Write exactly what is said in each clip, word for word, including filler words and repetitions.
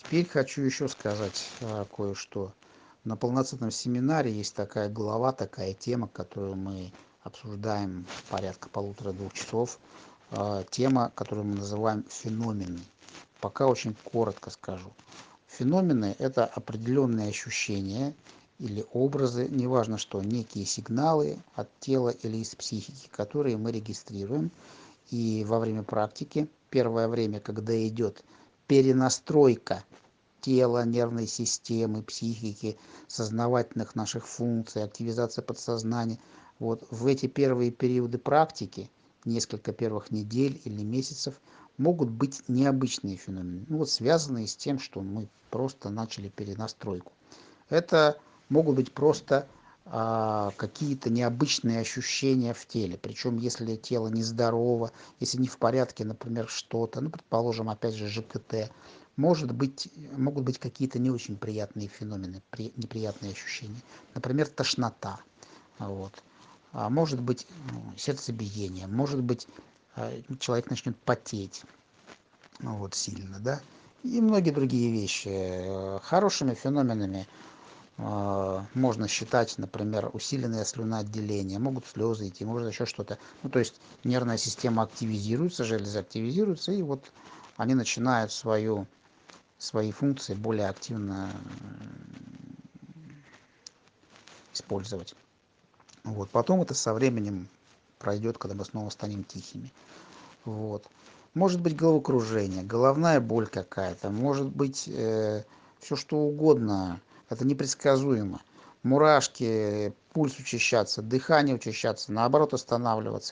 Теперь хочу еще сказать а, кое-что. На полноценном семинаре есть такая глава, такая тема, которую мы обсуждаем порядка полутора-двух часов. А, тема, которую мы называем феномены. Пока очень коротко скажу. Феномены – это определенные ощущения или образы, неважно что, некие сигналы от тела или из психики, которые мы регистрируем. И во время практики, первое время, когда идет перенастройка тела, нервной системы, психики, сознавательных наших функций, активизация подсознания. Вот в эти первые периоды практики, несколько первых недель или месяцев, могут быть необычные феномены, ну, вот связанные с тем, что мы просто начали перенастройку. Это могут быть просто а, какие-то необычные ощущения в теле. Причем, если тело нездорово, если не в порядке, например, что-то, ну, предположим, опять же, ЖКТ, может быть, могут быть какие-то не очень приятные феномены, при, неприятные ощущения. Например, тошнота. Вот. А может быть, ну, сердцебиение, может быть, человек начнет потеть вот, сильно, да, и многие другие вещи. Хорошими феноменами можно считать, например, усиленное слюноотделение, могут слезы идти, может еще что-то. Ну, то есть нервная система активизируется, железы активизируются, и вот они начинают свою, свои функции более активно использовать. Вот. Потом это со временем пройдет, когда мы снова станем тихими. Вот. Может быть головокружение, головная боль какая-то, может быть э, все что угодно, это непредсказуемо. Мурашки, пульс учащаться, дыхание учащаться, наоборот останавливаться,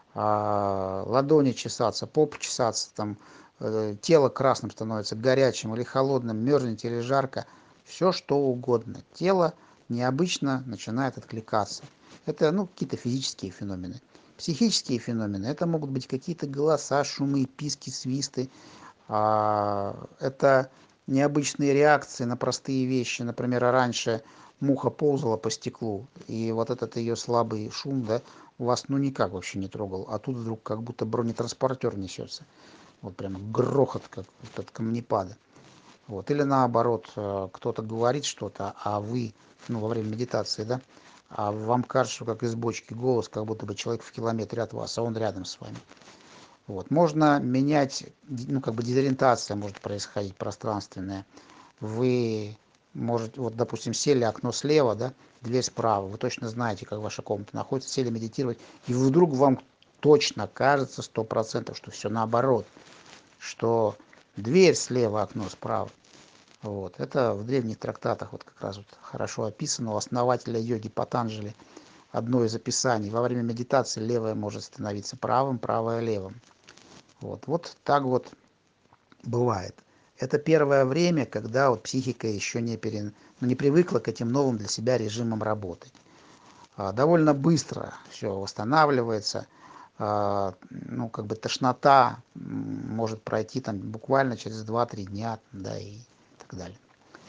а, ладони чесаться, попа чесаться, там, э, тело красным становится, горячим или холодным, мерзнет или жарко, все что угодно. Тело необычно начинает откликаться. Это ну, какие-то физические феномены. Психические феномены – это могут быть какие-то голоса, шумы, писки, свисты. А, это необычные реакции на простые вещи. Например, раньше муха ползала по стеклу, и вот этот ее слабый шум, да, вас ну никак вообще не трогал. А тут вдруг как будто бронетранспортер несется. Вот прямо грохот, как от камнепада. Вот. Или наоборот, кто-то говорит что-то, а вы, ну, во время медитации, да, а вам кажется, как из бочки голос, как будто бы человек в километре от вас, а он рядом с вами. Вот. Можно менять, ну, как бы дезориентация может происходить пространственная. Вы можете, вот, допустим, сели, окно слева, да, дверь справа, вы точно знаете, как ваша комната находится, сели медитировать, и вдруг вам точно кажется сто процентов, что все наоборот, что дверь слева, окно справа. Вот. Это в древних трактатах вот как раз вот хорошо описано у основателя йоги Патанджали. Одно из описаний. Во время медитации левое может становиться правым, правое левым. Вот, вот так вот бывает. Это первое время, когда вот психика еще не, пере... ну, не привыкла к этим новым для себя режимам работы. А, довольно быстро все восстанавливается. А, ну, как бы тошнота может пройти там буквально через два-три дня, да, и так далее.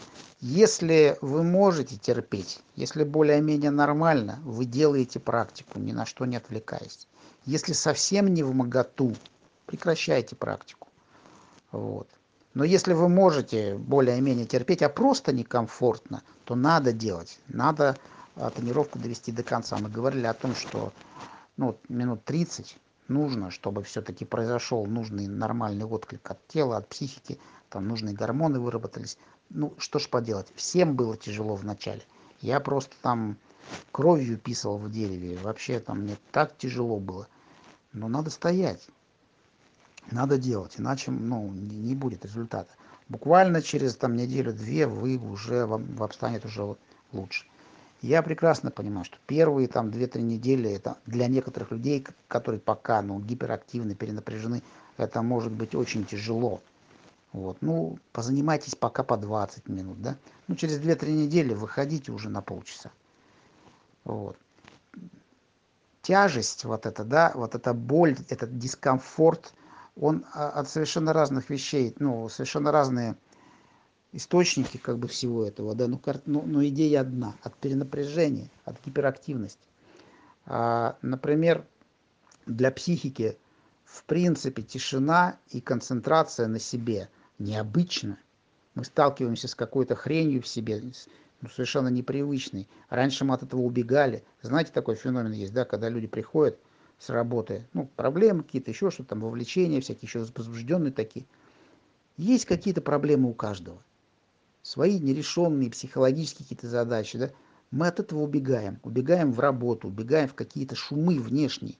Если вы можете терпеть, если более-менее нормально, вы делаете практику, ни на что не отвлекаясь. Если совсем не вмоготу, прекращайте практику. Вот. Но если вы можете более-менее терпеть, а просто некомфортно, то надо делать. Надо тренировку довести до конца. Мы говорили о том, что ну, минут тридцать нужно, чтобы все-таки произошел нужный нормальный отклик от тела, от психики, там нужные гормоны выработались. Ну, что ж поделать, всем было тяжело вначале. Я просто там кровью писал в дереве, вообще там мне так тяжело было. Но надо стоять, надо делать, иначе ну, не будет результата. Буквально через там неделю-две вы уже, вам, вам станет уже лучше. Я прекрасно понимаю, что первые там две-три недели это для некоторых людей, которые пока ну, гиперактивны, перенапряжены, это может быть очень тяжело. Вот. Ну, позанимайтесь пока по двадцать минут, да. Ну, через две-три недели выходите уже на полчаса. Вот. Тяжесть, вот это, да, вот эта боль, этот дискомфорт, он от совершенно разных вещей, ну, совершенно разные источники как бы всего этого, да, ну, ну, но идея одна, от перенапряжения, от гиперактивности. А, например, для психики в принципе тишина и концентрация на себе необычно. Мы сталкиваемся с какой-то хренью в себе, ну, совершенно непривычной. Раньше мы от этого убегали. Знаете, такой феномен есть, да, когда люди приходят с работы, ну, проблемы какие-то, еще что-то там, вовлечения всякие, еще возбужденные такие. Есть какие-то проблемы у каждого. Свои нерешенные психологические какие-то задачи, да. Мы от этого убегаем. Убегаем в работу, убегаем в какие-то шумы внешние.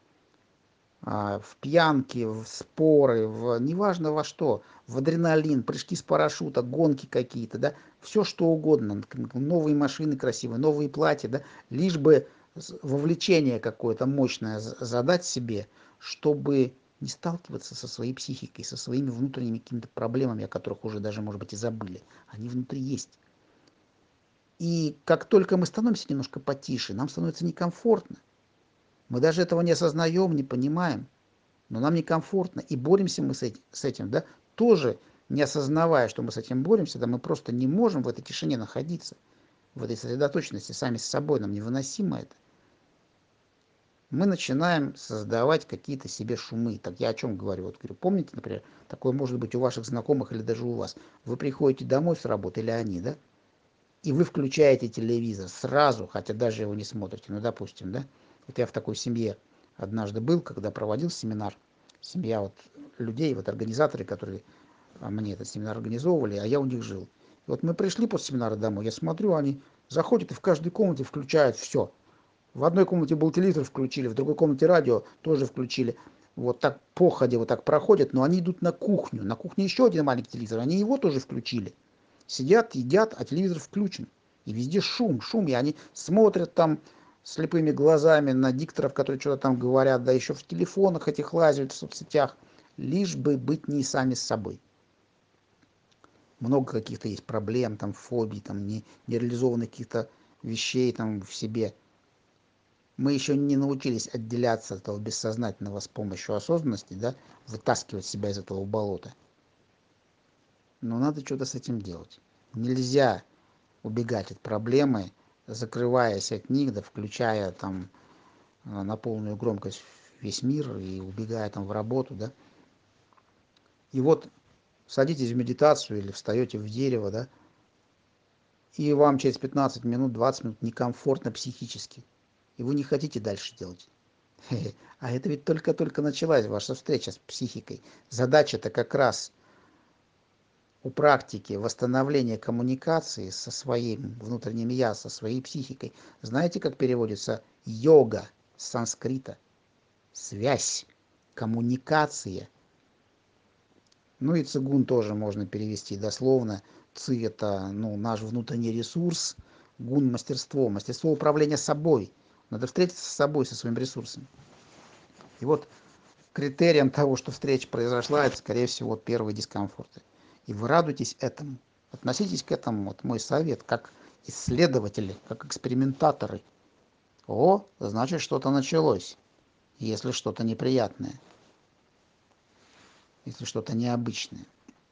В пьянки, в споры, в неважно во что, в адреналин, прыжки с парашюта, гонки какие-то, да, все что угодно, новые машины красивые, новые платья, да, лишь бы вовлечение какое-то мощное задать себе, чтобы не сталкиваться со своей психикой, со своими внутренними какими-то проблемами, о которых уже даже, может быть, и забыли. Они внутри есть. И как только мы становимся немножко потише, нам становится некомфортно. Мы даже этого не осознаем, не понимаем, но нам некомфортно, и боремся мы с этим, с этим, да, тоже не осознавая, что мы с этим боремся, да, мы просто не можем в этой тишине находиться, в этой сосредоточенности сами с собой, нам невыносимо это. Мы начинаем создавать какие-то себе шумы. Так я о чем говорю? Вот говорю, помните, например, такое может быть у ваших знакомых или даже у вас. Вы приходите домой с работы, или они, да, и вы включаете телевизор сразу, хотя даже его не смотрите, ну, допустим, да. Вот я в такой семье однажды был, когда проводил семинар. Семья вот людей, вот организаторы, которые мне этот семинар организовывали, а я у них жил. И вот мы пришли после семинара домой, я смотрю, они заходят и в каждой комнате включают все. В одной комнате был телевизор включили, в другой комнате радио тоже включили. Вот так походе вот так проходят, но они идут на кухню. На кухне еще один маленький телевизор, они его тоже включили. Сидят, едят, а телевизор включен. И везде шум, шум, и они смотрят там слепыми глазами на дикторов, которые что-то там говорят, да еще в телефонах этих лазят, в соцсетях, лишь бы быть не сами с собой. Много каких-то есть проблем, там, фобий, там, не, нереализованных каких-то вещей там в себе. Мы еще не научились отделяться от этого бессознательного с помощью осознанности, да, вытаскивать себя из этого болота. Но надо что-то с этим делать. Нельзя убегать от проблемы, закрываясь от них, да, включая там на полную громкость весь мир и убегая там в работу, да. И вот садитесь в медитацию или встаете в дерево, да, и вам через пятнадцать минут, двадцать минут некомфортно психически, и вы не хотите дальше делать. А это ведь только-только началась ваша встреча с психикой. Задача-то как раз у практики восстановления коммуникации со своим внутренним я, со своей психикой. Знаете, как переводится йога с санскрита? Связь, коммуникация. Ну и цигун тоже можно перевести дословно. Ци – это, ну, наш внутренний ресурс, гун – мастерство, мастерство управления собой. Надо встретиться с собой, со своим ресурсом. И вот критерием того, что встреча произошла, это, скорее всего, первые дискомфорты. И вы радуйтесь этому. Относитесь к этому, вот мой совет, как исследователи, как экспериментаторы. О, значит, что-то началось, если что-то неприятное, если что-то необычное.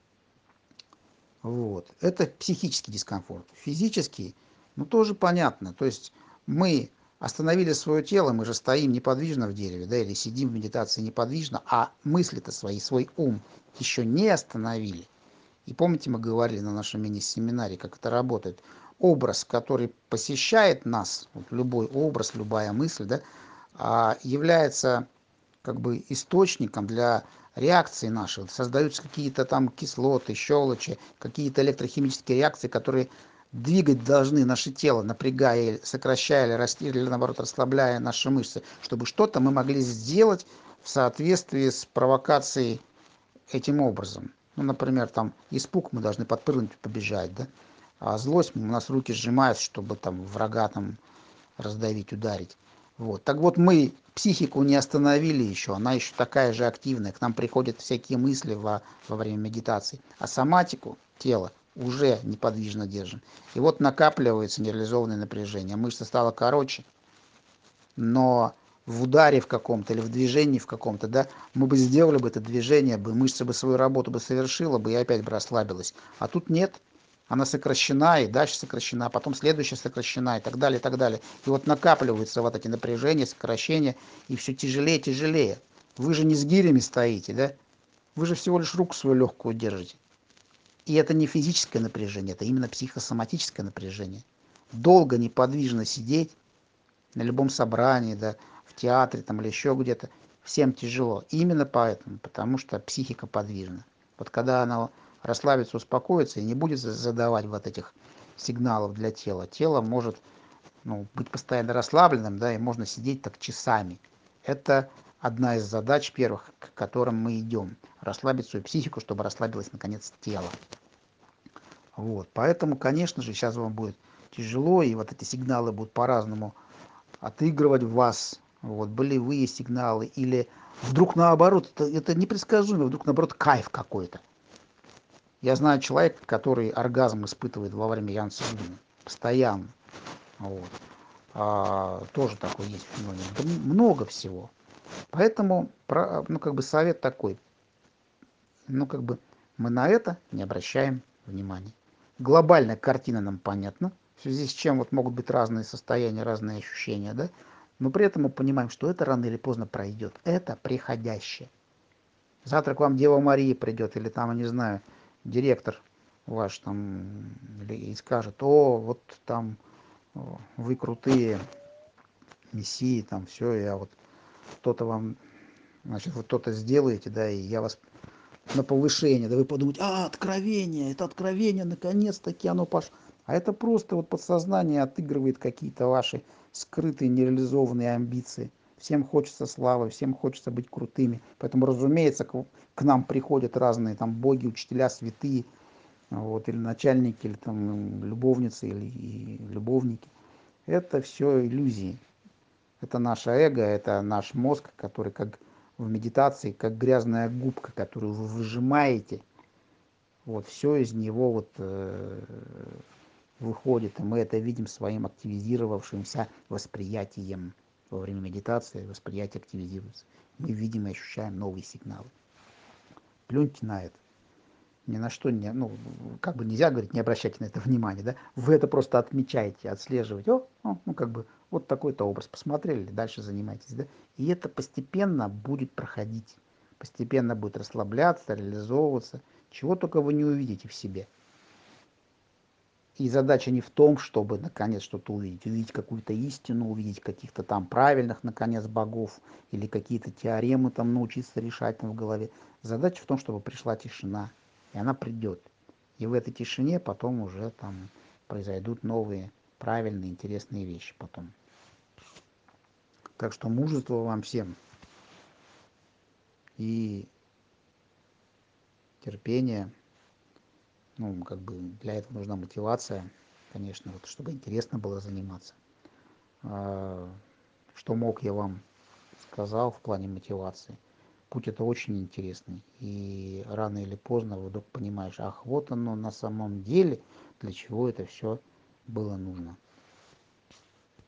Вот. Это психический дискомфорт. Физический, ну, тоже понятно. То есть мы остановили свое тело, мы же стоим неподвижно в дереве, да, или сидим в медитации неподвижно, а мысли-то свои, свой ум еще не остановили. И помните, мы говорили на нашем мини-семинаре, как это работает. Образ, который посещает нас, вот любой образ, любая мысль, да, является как бы источником для реакции нашей. Создаются какие-то там кислоты, щелочи, какие-то электрохимические реакции, которые двигать должны наше тело, напрягая, сокращая или растирая, или наоборот расслабляя наши мышцы, чтобы что-то мы могли сделать в соответствии с провокацией этим образом. Ну, например, там испуг, мы должны подпрыгнуть, побежать, да, а злость, у нас руки сжимаются, чтобы там врага там раздавить, ударить. Вот. Так вот, мы психику не остановили еще, она еще такая же активная, к нам приходят всякие мысли во, во время медитации, а соматику, тело, уже неподвижно держим. И вот накапливается нереализованное напряжение, мышца стала короче, но в ударе в каком-то или в движении в каком-то, да, мы бы сделали бы это движение, бы мышца бы свою работу бы совершила бы и опять бы расслабилась. А тут нет. Она сокращена, и дальше сокращена, а потом следующая сокращена, и так далее, и так далее. И вот накапливаются вот эти напряжения, сокращения, и все тяжелее, тяжелее. Вы же не с гирями стоите, да? Вы же всего лишь руку свою легкую держите. И это не физическое напряжение, это именно психосоматическое напряжение. Долго неподвижно сидеть на любом собрании, да, в театре там или еще где-то, всем тяжело. Именно поэтому, потому что психика подвижна. Вот когда она расслабится, успокоится и не будет задавать вот этих сигналов для тела, тело может, ну, быть постоянно расслабленным, да, и можно сидеть так часами. Это одна из задач первых, к которым мы идем. Расслабить свою психику, чтобы расслабилось наконец тело. Вот. Поэтому, конечно же, сейчас вам будет тяжело, и вот эти сигналы будут по-разному отыгрывать в вас. Вот. Болевые сигналы, или вдруг наоборот, это, это непредсказуемо, вдруг наоборот кайф какой-то. Я знаю человека, который оргазм испытывает во время янцзы, постоянно. Вот. А, тоже такой есть феномен. Да много всего. Поэтому, ну, как бы совет такой, ну, как бы мы на это не обращаем внимания. Глобальная картина нам понятна, в связи с чем вот могут быть разные состояния, разные ощущения, да, но при этом мы понимаем, что это рано или поздно пройдет. Это приходящее. Завтра к вам Дева Мария придет, или там, я не знаю, директор ваш там, и скажет: о, вот там вы крутые мессии, там все, я вот кто-то вам, значит, вот то-то сделаете, да, и я вас на повышение, да, вы подумаете: а, откровение, это откровение, наконец-таки оно пошло. А это просто вот подсознание отыгрывает какие-то ваши скрытые, нереализованные амбиции. Всем хочется славы, всем хочется быть крутыми. Поэтому, разумеется, к, к нам приходят разные там боги, учителя, святые, вот, или начальники, или там любовницы, или и любовники. Это все иллюзии. Это наше эго, это наш мозг, который как в медитации, как грязная губка, которую вы выжимаете. Вот, все из него вот э, выходит, и мы это видим своим активизировавшимся восприятием. Во время медитации восприятие активизируется. Мы видим и ощущаем новые сигналы. Плюньте на это. Ни на что не, ну, как бы нельзя говорить, не обращайте на это внимания, да? Вы это просто отмечаете, отслеживаете. О, о, ну, как бы, вот такой-то образ посмотрели, дальше занимайтесь, да? И это постепенно будет проходить. Постепенно будет расслабляться, реализовываться. Чего только вы не увидите в себе. И задача не в том, чтобы наконец что-то увидеть, увидеть какую-то истину, увидеть каких-то там правильных, наконец, богов, или какие-то теоремы там научиться решать там в голове. Задача в том, чтобы пришла тишина, и она придет. И в этой тишине потом уже там произойдут новые, правильные, интересные вещи потом. Так что мужество вам всем и терпение. Ну, как бы для этого нужна мотивация, конечно, вот, чтобы интересно было заниматься. Что мог, я вам сказал в плане мотивации. Путь это очень интересный. И рано или поздно вдруг понимаешь: ах, вот оно на самом деле, для чего это все было нужно.